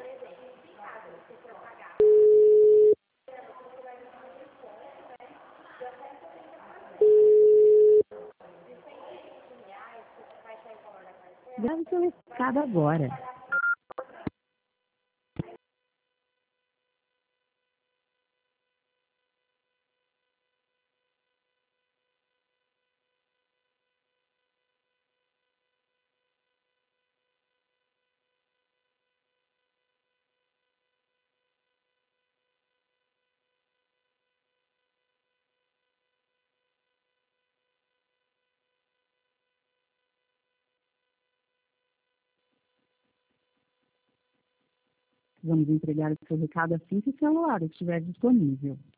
Grave seu recado agora. Vamos entregar o seu recado assim que o celular estiver disponível.